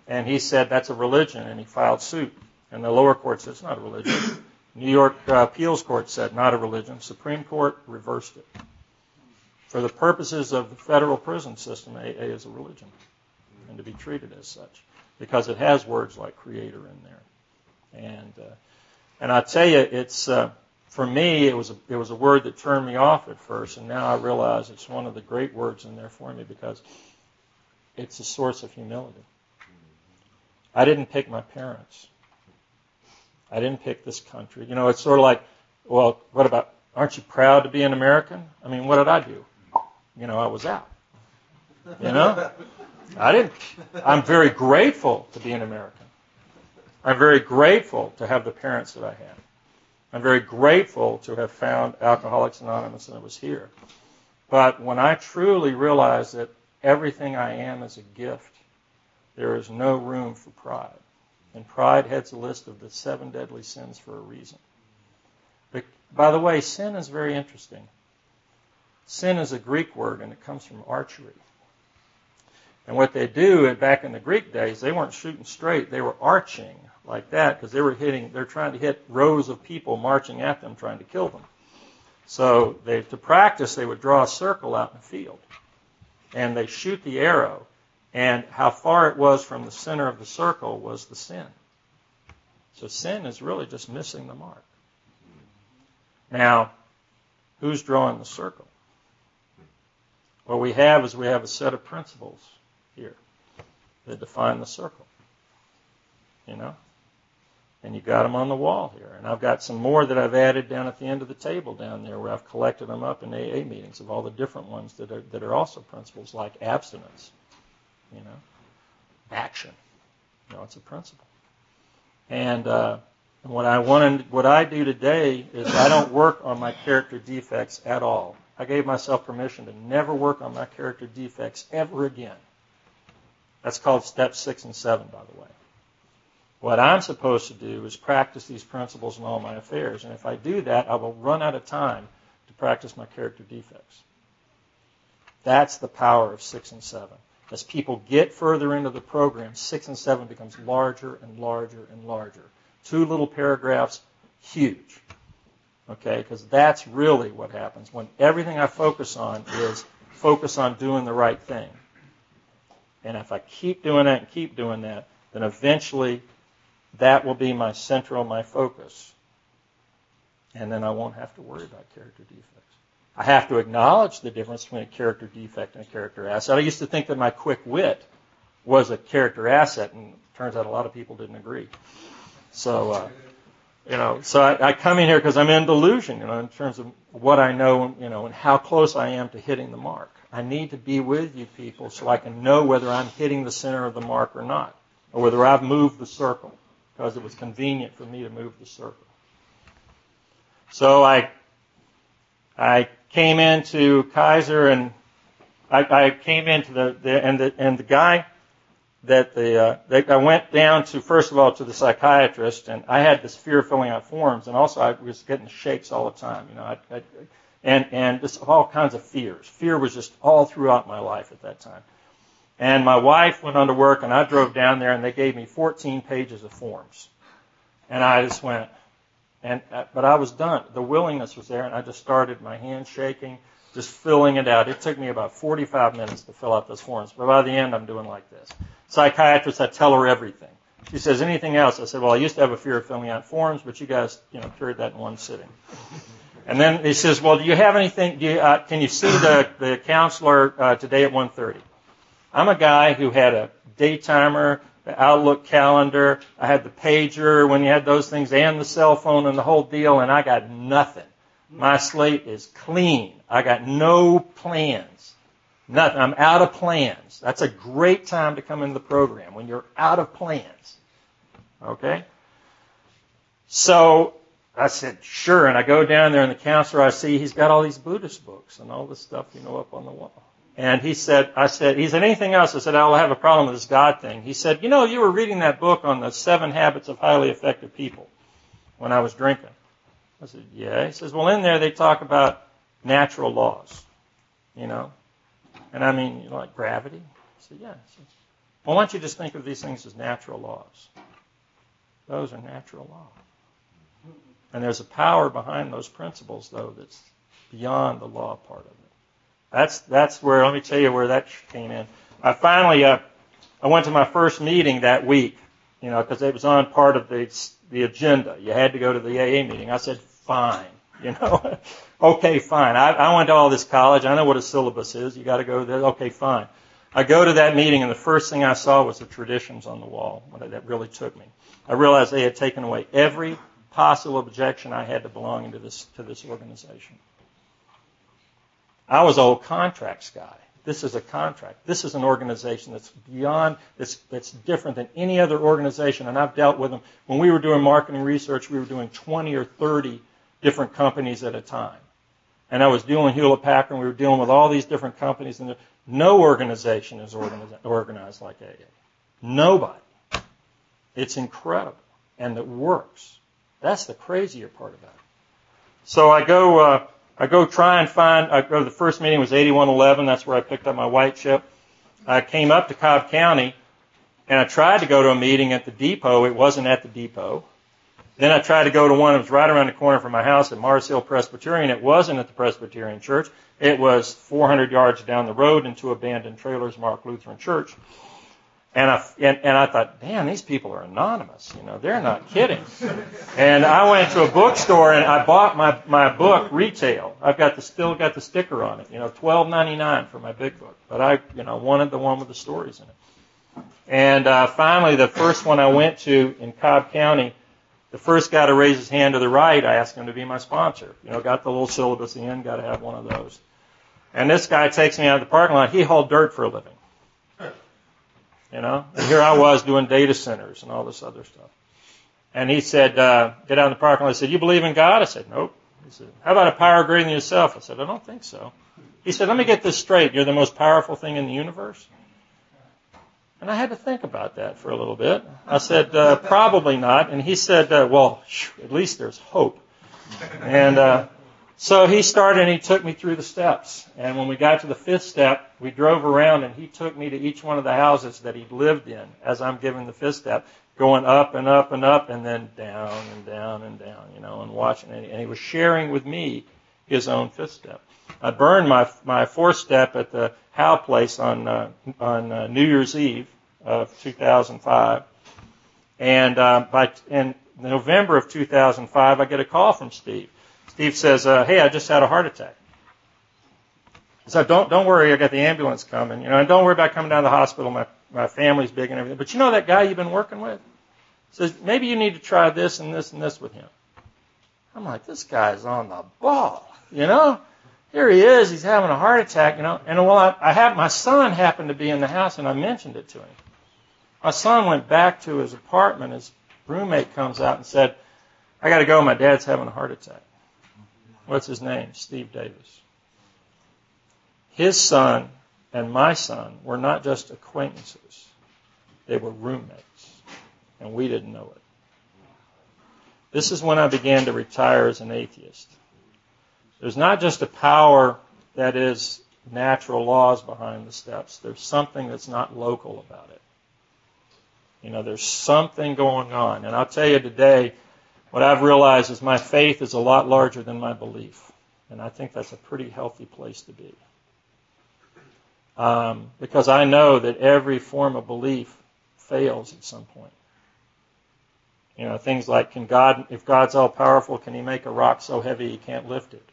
And he said that's a religion, and he filed suit. And the lower court said it's not a religion. New York uh, appeals court said not a religion. Supreme Court reversed it. For the purposes of the federal prison system, A A is a religion, and to be treated as such, because it has words like creator in there. And uh, and I tell you, it's uh, for me, it was a, it was a word that turned me off at first, and now I realize it's one of the great words in there for me because it's a source of humility. I didn't pick my parents. I didn't pick this country. You know, it's sort of like, well, what about, aren't you proud to be an American? I mean, what did I do? You know, I was out. You know? I didn't, I'm very grateful to be an American. I'm very grateful to have the parents that I had. I'm very grateful to have found Alcoholics Anonymous and it was here. But when I truly realized that everything I am is a gift, there is no room for pride. And pride heads a list of the seven deadly sins for a reason. But, by the way, sin is very interesting. Sin is a Greek word, and it comes from archery. And what they do, back in the Greek days, they weren't shooting straight. They were arching like that because they were hitting. They're trying to hit rows of people marching at them, trying to kill them. So they, to practice, they would draw a circle out in the field, and they shoot the arrow. And how far it was from the center of the circle was the sin. So sin is really just missing the mark. Now, who's drawing the circle? What we have is we have a set of principles here that define the circle. You know? And you got them on the wall here. And I've got some more that I've added down at the end of the table down there where I've collected them up in A A meetings of all the different ones that are, that are also principles like abstinence. You know, action. You know, it's a principle. And uh, what I want, what I do today is I don't work on my character defects at all. I gave myself permission to never work on my character defects ever again. That's called step six and seven, by the way. What I'm supposed to do is practice these principles in all my affairs. And if I do that, I will run out of time to practice my character defects. That's the power of six and seven. As people get further into the program, six and seven becomes larger and larger and larger. Two little paragraphs, huge. Okay, because that's really what happens when everything I focus on is focus on doing the right thing. And if I keep doing that and keep doing that, then eventually that will be my central, my focus. And then I won't have to worry about character defects. I have to acknowledge the difference between a character defect and a character asset. I used to think that my quick wit was a character asset, and it turns out a lot of people didn't agree. So, uh, you know, so I, I come in here because I'm in delusion, you know, in terms of what I know, you know, and how close I am to hitting the mark. I need to be with you people so I can know whether I'm hitting the center of the mark or not, or whether I've moved the circle, because it was convenient for me to move the circle. So I, I came into Kaiser, and I, I came into the, the and the and the guy that the uh, they, I went down to first of all to the psychiatrist, and I had this fear of filling out forms, and also I was getting shakes all the time, you know, I, I, and and just all kinds of fears. Fear was just all throughout my life at that time. And my wife went on to work, and I drove down there, and they gave me fourteen pages of forms, and I just went. And but I was done. The willingness was there, and I just started, my hands shaking, just filling it out. It took me about forty-five minutes to fill out those forms, but by the end, I'm doing like this. Psychiatrist, I tell her everything. She says, anything else? I said, well, I used to have a fear of filling out forms, but you guys, you know, cured that in one sitting. And then he says, well, do you have anything? Do you, uh, can you see the the counselor uh, today at one thirty? I'm a guy who had a daytimer, the Outlook calendar. I had the pager when you had those things, and the cell phone and the whole deal, and I got nothing. My slate is clean. I got no plans. Nothing. I'm out of plans. That's a great time to come into the program, when you're out of plans. Okay? So I said, sure, and I go down there, and the counselor, I see he's got all these Buddhist books and all this stuff, you know, up on the wall. And he said, I said, he said, anything else? I said, I'll have a problem with this God thing. He said, you know, you were reading that book on the seven habits of highly effective people when I was drinking. I said, yeah. He says, well, in there they talk about natural laws, you know. And I mean, you know, like gravity. I said, yeah. Said, Well, why don't you just think of these things as natural laws? Those are natural laws. And there's a power behind those principles, though, that's beyond the law part of it. That's that's where, let me tell you where that came in. I finally, uh, I went to my first meeting that week, you know, because it was on part of the the agenda. You had to go to the A A meeting. I said, fine, you know. Okay, fine. I, I went to all this college. I know what a syllabus is. You got to go there. Okay, fine. I go to that meeting, and the first thing I saw was the traditions on the wall. That really took me. I realized they had taken away every possible objection I had to belong into this to this organization. I was an old contracts guy. This is a contract. This is an organization that's beyond, that's, that's different than any other organization, and I've dealt with them. When we were doing marketing research, we were doing twenty or thirty different companies at a time. And I was dealing with Hewlett-Packard, and we were dealing with all these different companies, and no organization is organized, organized like A A. Nobody. It's incredible, and it works. That's the crazier part about it. So I go... Uh, I go try and find, I go to the first meeting was eighty-one eleven, that's where I picked up my white chip. I came up to Cobb County, and I tried to go to a meeting at the depot. It wasn't at the depot. Then I tried to go to one that was right around the corner from my house at Mars Hill Presbyterian. It wasn't at the Presbyterian Church. It was four hundred yards down the road into abandoned trailers, Mark Lutheran Church. And I, and, and I thought, damn, these people are anonymous. You know, they're not kidding. And I went to a bookstore and I bought my, my book retail. I've got the, still got the sticker on it, you know, twelve ninety-nine for my big book. But I, you know, wanted the one with the stories in it. And uh, finally, the first one I went to in Cobb County, the first guy to raise his hand to the right, I asked him to be my sponsor. You know, got the little syllabus at the end, got to have one of those. And this guy takes me out of the parking lot. He hauled dirt for a living. You know, and here I was doing data centers and all this other stuff. And he said, uh, get out in the parking lot. I said, you believe in God? I said, nope. He said, how about a power greater than yourself? I said, I don't think so. He said, let me get this straight. You're the most powerful thing in the universe? And I had to think about that for a little bit. I said, uh, probably not. And he said, uh, well, at least there's hope. And uh, so he started and he took me through the steps. And when we got to the fifth step, we drove around and he took me to each one of the houses that he'd lived in as I'm giving the fifth step, going up and up and up and then down and down and down, you know, and watching. And he was sharing with me his own fifth step. I burned my my fourth step at the Howe place on uh, on uh, New Year's Eve of two thousand five. And uh, by in November of two thousand five, I get a call from Steve. Steve says, uh, hey, I just had a heart attack. So don't don't worry, I got the ambulance coming, you know, and don't worry about coming down to the hospital. My my family's big and everything. But you know that guy you've been working with? Says maybe you need to try this and this and this with him. I'm like, this guy's on the ball, you know. Here he is, he's having a heart attack, you know. And well, I, I have my son happened to be in the house, and I mentioned it to him. My son went back to his apartment. His roommate comes out and said, I got to go. My dad's having a heart attack. What's his name? Steve Davis. His son and my son were not just acquaintances. They were roommates, and we didn't know it. This is when I began to retire as an atheist. There's not just a power that is natural laws behind the steps. There's something that's not local about it. You know, there's something going on. And I'll tell you today, what I've realized is my faith is a lot larger than my belief. And I think that's a pretty healthy place to be. Um, because I know that every form of belief fails at some point. You know, things like, can God, if God's all powerful, can he make a rock so heavy he can't lift it?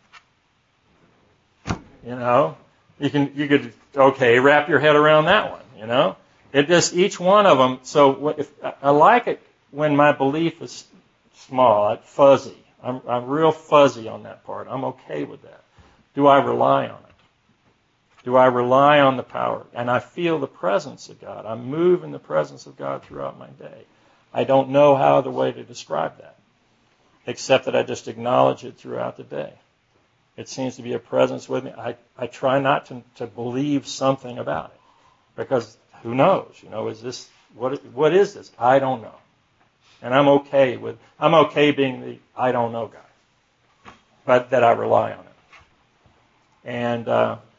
You know, you can, you could, okay, wrap your head around that one, you know. It just, each one of them, so if, I like it when my belief is small, fuzzy. I'm, I'm real fuzzy on that part. I'm okay with that. Do I rely on it? Do I rely on the power? And I feel the presence of God. I move in the presence of God throughout my day. I don't know how other way to describe that, except that I just acknowledge it throughout the day. It seems to be a presence with me. I, I try not to, to believe something about it, because who knows? You know, is this, what, what is this? I don't know. And I'm okay with, I'm okay being the I don't know guy, but that I rely on it. And uh,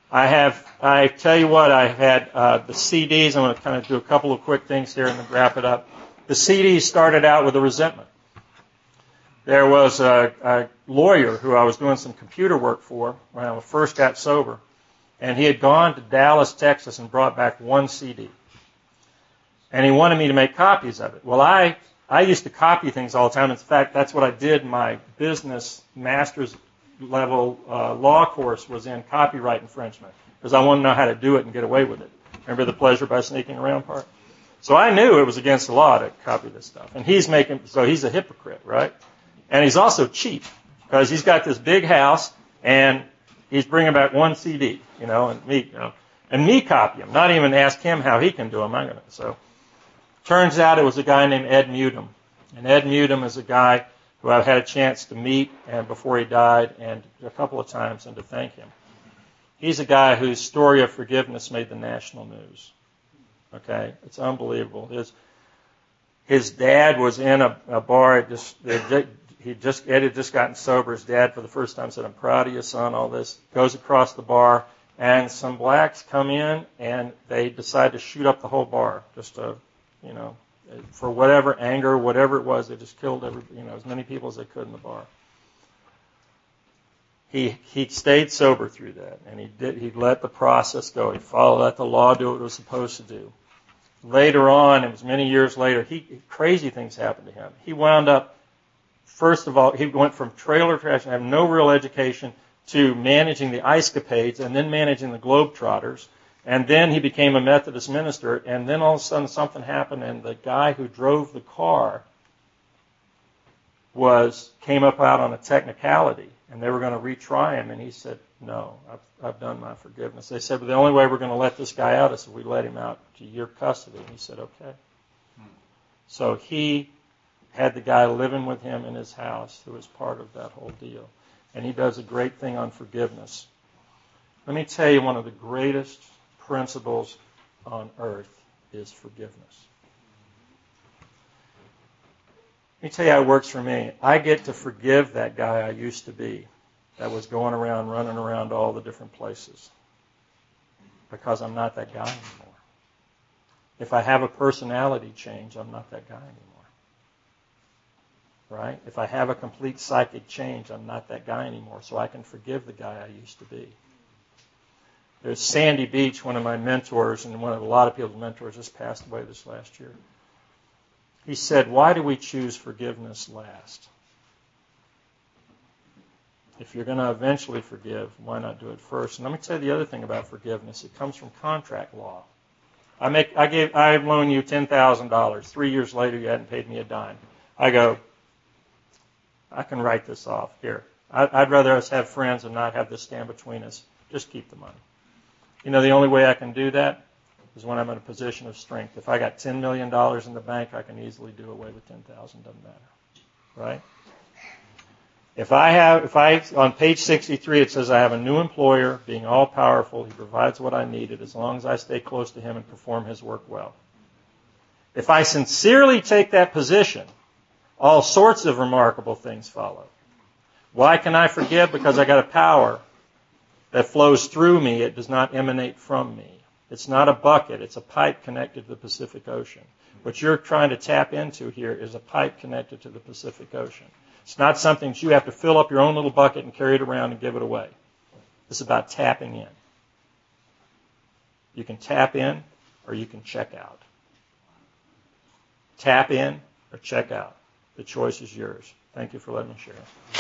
I have, I tell you what, I had uh, the C Ds. I'm going to kind of do a couple of quick things here and then wrap it up. The C Ds started out with a resentment. There was a, a lawyer who I was doing some computer work for when I first got sober, and he had gone to Dallas, Texas, and brought back one C D. And he wanted me to make copies of it. Well, I, I used to copy things all the time. In fact, that's what I did in my business master's level uh, law course, was in copyright infringement, because I wanted to know how to do it and get away with it. Remember the pleasure by sneaking around part? So I knew it was against the law to copy this stuff. And he's making, so he's a hypocrite, right? And he's also cheap, because he's got this big house and he's bringing back one C D, you know, and me, you know, and me copy him, not even ask him how he can do them. I'm gonna. So turns out it was a guy named Ed Mudum, and Ed Mudum is a guy who I've had a chance to meet and before he died, and a couple of times, and to thank him. He's a guy whose story of forgiveness made the national news. Okay, it's unbelievable. His his dad was in a, a bar. Just he just Ed had just gotten sober. His dad, for the first time, said, "I'm proud of you, son." All this goes across the bar, and some blacks come in and they decide to shoot up the whole bar, just to, you know, for whatever anger, whatever it was. They just killed every, you know, as many people as they could in the bar. He he stayed sober through that, and he did. He let the process go. He followed, let the law do what it was supposed to do. Later on, it was many years later, he crazy things happened to him. He wound up, first of all, he went from trailer trash and having no real education to managing the Ice Capades and then managing the Globetrotters. And then he became a Methodist minister, and then all of a sudden something happened, and the guy who drove the car was came up out on a technicality, and they were going to retry him, and he said, "No, I've, I've done my forgiveness." They said, "But the only way we're going to let this guy out is if we let him out to your custody." And he said, "Okay." Hmm. So he had the guy living with him in his house who was part of that whole deal. And he does a great thing on forgiveness. Let me tell you, one of the greatest principles on earth is forgiveness. Let me tell you how it works for me. I get to forgive that guy I used to be that was going around, running around all the different places, because I'm not that guy anymore. If I have a personality change, I'm not that guy anymore. Right? If I have a complete psychic change, I'm not that guy anymore, so I can forgive the guy I used to be. There's Sandy Beach, one of my mentors, and one of a lot of people's mentors, just passed away this last year. He said, "Why do we choose forgiveness last? If you're going to eventually forgive, why not do it first?" And let me tell you the other thing about forgiveness. It comes from contract law. I make, I gave, I loan you ten thousand dollars. Three years later, you hadn't paid me a dime. I go, I can write this off. Here, I'd rather us have friends and not have this stand between us. Just keep the money. You know, the only way I can do that is when I'm in a position of strength. If I got ten million dollars in the bank, I can easily do away with ten thousand dollars. Doesn't matter. Right? If I have, if I, on page sixty-three, it says I have a new employer, being all-powerful. He provides what I needed as long as I stay close to him and perform his work well. If I sincerely take that position, all sorts of remarkable things follow. Why can I forgive? Because I got a power that flows through me. It does not emanate from me. It's not a bucket. It's a pipe connected to the Pacific Ocean. What you're trying to tap into here is a pipe connected to the Pacific Ocean. It's not something that you have to fill up your own little bucket and carry it around and give it away. It's about tapping in. You can tap in or you can check out. Tap in or check out. The choice is yours. Thank you for letting me share.